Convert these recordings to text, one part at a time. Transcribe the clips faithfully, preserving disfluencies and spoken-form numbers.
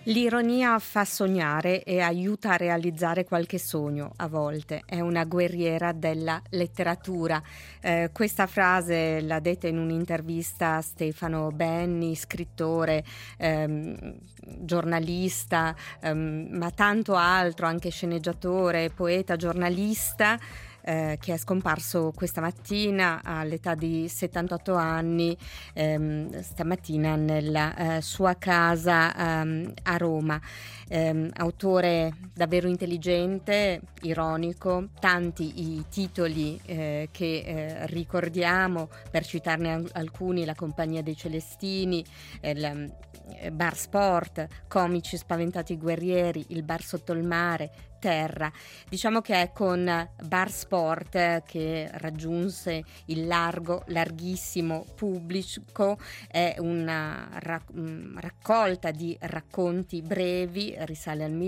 L'ironia fa sognare e aiuta a realizzare qualche sogno a volte, è una guerriera della letteratura. Eh, questa frase l'ha detta in un'intervista a Stefano Benni, scrittore, ehm, giornalista, ehm, ma tanto altro, anche sceneggiatore, poeta, giornalista. Eh, che è scomparso questa mattina all'età di settantotto anni, ehm, stamattina nella eh, sua casa ehm, a Roma. Eh, autore davvero intelligente, ironico, tanti i titoli eh, che eh, ricordiamo, per citarne an- alcuni: La Compagnia dei Celestini, eh, la, eh, Bar Sport, Comici spaventati guerrieri, Il bar sotto il mare, Terra. Diciamo che è con Bar Sport eh, che raggiunse il largo, larghissimo pubblico. È una ra- mh, raccolta di racconti brevi, risale al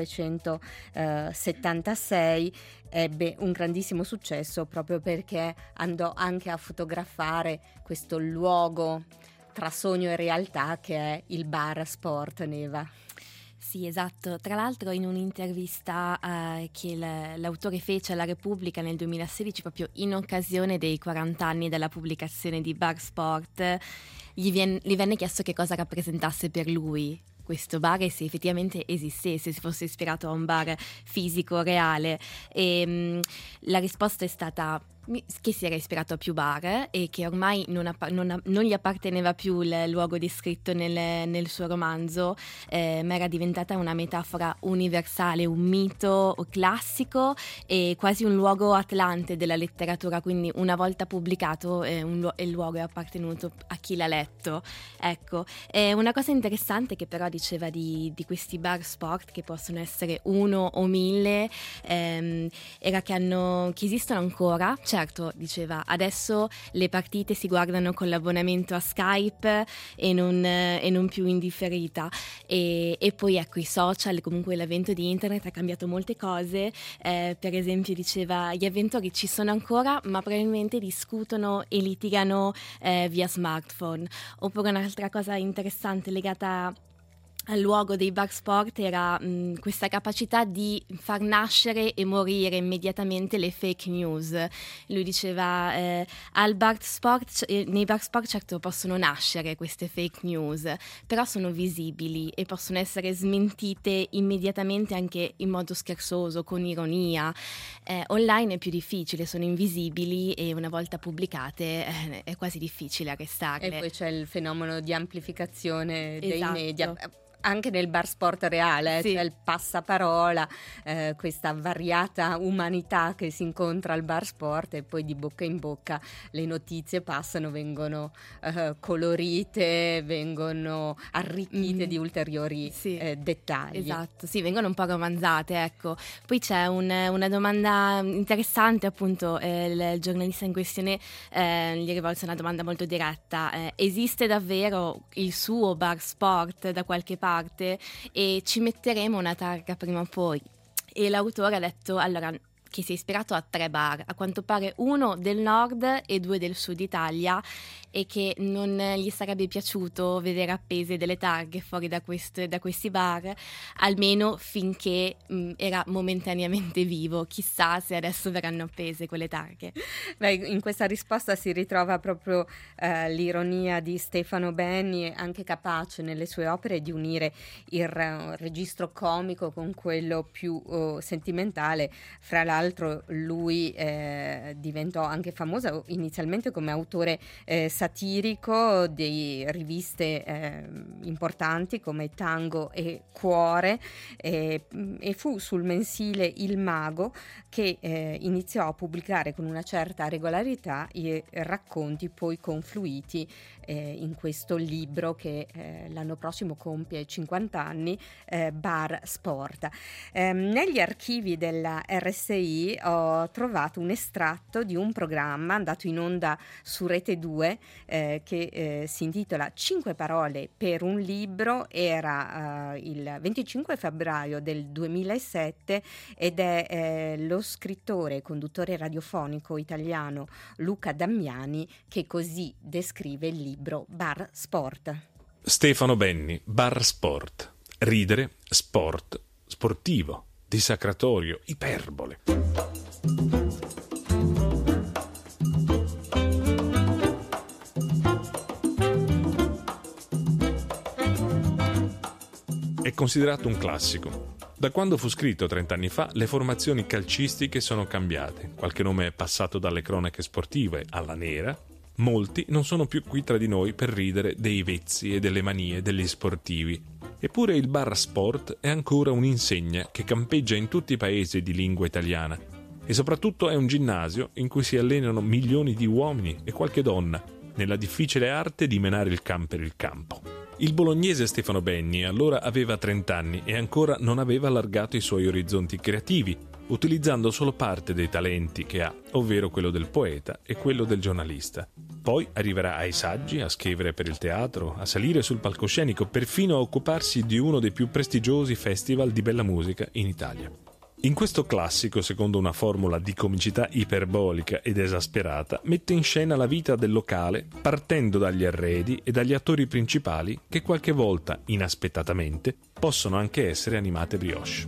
millenovecentosettantasei. Ebbe un grandissimo successo proprio perché andò anche a fotografare questo luogo tra sogno e realtà che è il Bar Sport, Neva. Sì, esatto. Tra l'altro in un'intervista eh, che l- l'autore fece alla Repubblica nel duemilasedici, proprio in occasione dei quaranta anni della pubblicazione di Bar Sport, gli, vien- gli venne chiesto che cosa rappresentasse per lui questo bar e se effettivamente esistesse, se fosse ispirato a un bar fisico, reale. E mh, la risposta è stata che si era ispirato a più bar e che ormai non, appa- non, non gli apparteneva più il luogo descritto nel, nel suo romanzo, eh, ma era diventata una metafora universale, un mito classico e quasi un luogo atlante della letteratura, quindi una volta pubblicato eh, un lu- il luogo è appartenuto a chi l'ha letto. Ecco, eh, una cosa interessante che però diceva di, di questi bar sport, che possono essere uno o mille, ehm, era che, hanno, che esistono ancora. Certo, diceva, adesso le partite si guardano con l'abbonamento a Skype e non, e non più in differita. E, e poi ecco, i social, comunque l'avvento di internet ha cambiato molte cose. Eh, per esempio diceva, gli avventori ci sono ancora, ma probabilmente discutono e litigano eh, via smartphone. Oppure un'altra cosa interessante legata al luogo dei bar sport era mh, questa capacità di far nascere e morire immediatamente le fake news. Lui diceva eh, al bar sport, eh, nei bar sport certo possono nascere queste fake news, però sono visibili e possono essere smentite immediatamente anche in modo scherzoso, con ironia. Eh, online è più difficile, sono invisibili e una volta pubblicate eh, è quasi difficile arrestarle. E poi c'è il fenomeno di amplificazione dei Esatto. media. Anche nel bar sport reale, sì. C'è il passaparola, eh, questa variata umanità che si incontra al bar sport e poi di bocca in bocca le notizie passano, vengono eh, colorite, vengono arricchite mm. di ulteriori sì. eh, dettagli. Esatto, sì, vengono un po' romanzate, ecco. Poi c'è un, una domanda interessante, appunto, eh, il, il giornalista in questione eh, gli rivolse una domanda molto diretta. Eh, esiste davvero il suo bar sport da qualche parte? E ci metteremo una targa prima o poi. E l'autore ha detto, allora, che si è ispirato a tre bar, a quanto pare uno del nord e due del sud Italia, e che non gli sarebbe piaciuto vedere appese delle targhe fuori da, queste, da questi bar, almeno finché mh, era momentaneamente vivo. Chissà se adesso verranno appese quelle targhe. Beh, in questa risposta si ritrova proprio eh, l'ironia di Stefano Benni, anche capace nelle sue opere di unire il uh, registro comico con quello più uh, sentimentale. Fra l'altro lui eh, diventò anche famoso inizialmente come autore eh, satirico di riviste eh, importanti come Tango e Cuore, eh, e fu sul mensile Il Mago che eh, iniziò a pubblicare con una certa regolarità i racconti poi confluiti eh, in questo libro che eh, l'anno prossimo compie cinquanta anni, eh, Bar Sport. Eh, negli archivi della R S I ho trovato un estratto di un programma andato in onda su Rete due eh, che eh, si intitola Cinque parole per un libro. Era eh, il venticinque febbraio del duemilasette ed è eh, lo scrittore e conduttore radiofonico italiano Luca Damiani che così descrive il libro Bar Sport. Stefano Benni, Bar Sport. Ridere, sport, sportivo, dissacratorio, iperbole. È considerato un classico. Da quando fu scritto trent'anni fa, le formazioni calcistiche sono cambiate. Qualche nome è passato dalle cronache sportive alla nera. Molti non sono più qui tra di noi per ridere dei vezzi e delle manie degli sportivi. Eppure il bar sport è ancora un'insegna che campeggia in tutti i paesi di lingua italiana. E soprattutto è un ginnasio in cui si allenano milioni di uomini e qualche donna nella difficile arte di menare il can per il campo. Il bolognese Stefano Benni allora aveva trent'anni e ancora non aveva allargato i suoi orizzonti creativi, utilizzando solo parte dei talenti che ha, ovvero quello del poeta e quello del giornalista. Poi arriverà ai saggi, a scrivere per il teatro, a salire sul palcoscenico, perfino a occuparsi di uno dei più prestigiosi festival di bella musica in Italia. In questo classico, secondo una formula di comicità iperbolica ed esasperata, mette in scena la vita del locale partendo dagli arredi e dagli attori principali che qualche volta, inaspettatamente, possono anche essere animate brioche.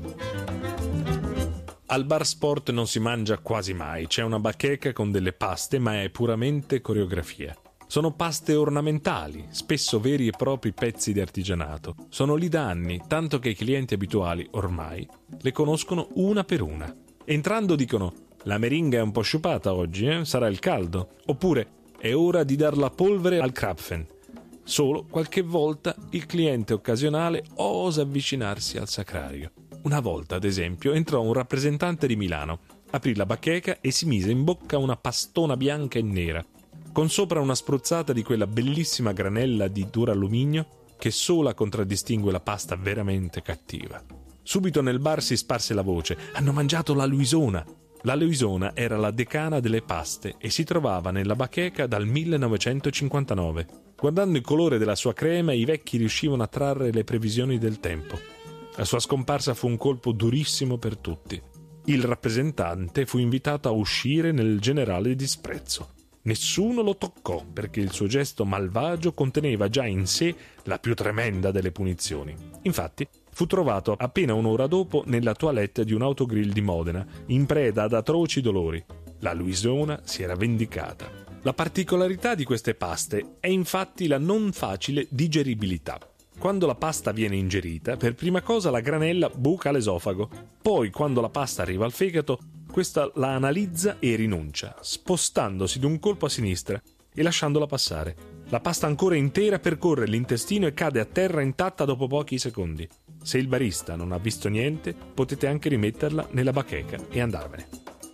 Al bar sport non si mangia quasi mai, c'è una bacheca con delle paste, ma è puramente coreografia. Sono paste ornamentali, spesso veri e propri pezzi di artigianato. Sono lì da anni, tanto che i clienti abituali, ormai, le conoscono una per una. Entrando dicono: la meringa è un po' sciupata oggi, eh? Sarà il caldo? Oppure: è ora di dar la polvere al Krapfen. Solo qualche volta il cliente occasionale osa avvicinarsi al sacrario. Una volta, ad esempio, entrò un rappresentante di Milano, aprì la bacheca e si mise in bocca una pastona bianca e nera, con sopra una spruzzata di quella bellissima granella di duralluminio che sola contraddistingue la pasta veramente cattiva. Subito nel bar si sparse la voce: hanno mangiato la Luisona. La Luisona era la decana delle paste e si trovava nella bacheca dal millenovecentocinquantanove. Guardando il colore della sua crema, i vecchi riuscivano a trarre le previsioni del tempo. La sua scomparsa fu un colpo durissimo per tutti. Il rappresentante fu invitato a uscire nel generale disprezzo. Nessuno lo toccò perché il suo gesto malvagio conteneva già in sé la più tremenda delle punizioni. Infatti, fu trovato appena un'ora dopo nella toilette di un autogrill di Modena, in preda ad atroci dolori. La Luisona si era vendicata. La particolarità di queste paste è infatti la non facile digeribilità. Quando la pasta viene ingerita, per prima cosa la granella buca l'esofago. Poi, quando la pasta arriva al fegato, questa la analizza e rinuncia, spostandosi d'un colpo a sinistra e lasciandola passare. La pasta ancora intera percorre l'intestino e cade a terra intatta dopo pochi secondi. Se il barista non ha visto niente, potete anche rimetterla nella bacheca e andarvene.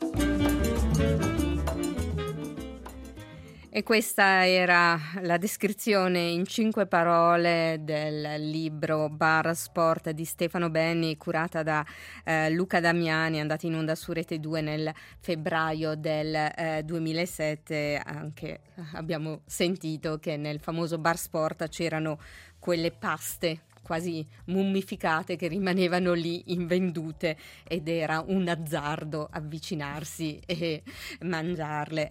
E questa era la descrizione in cinque parole del libro Bar Sport di Stefano Benni, curata da eh, Luca Damiani, andata in onda su Rete due nel febbraio del eh, duemilasette. Anche abbiamo sentito che nel famoso Bar Sport c'erano quelle paste quasi mummificate che rimanevano lì invendute ed era un azzardo avvicinarsi e mangiarle.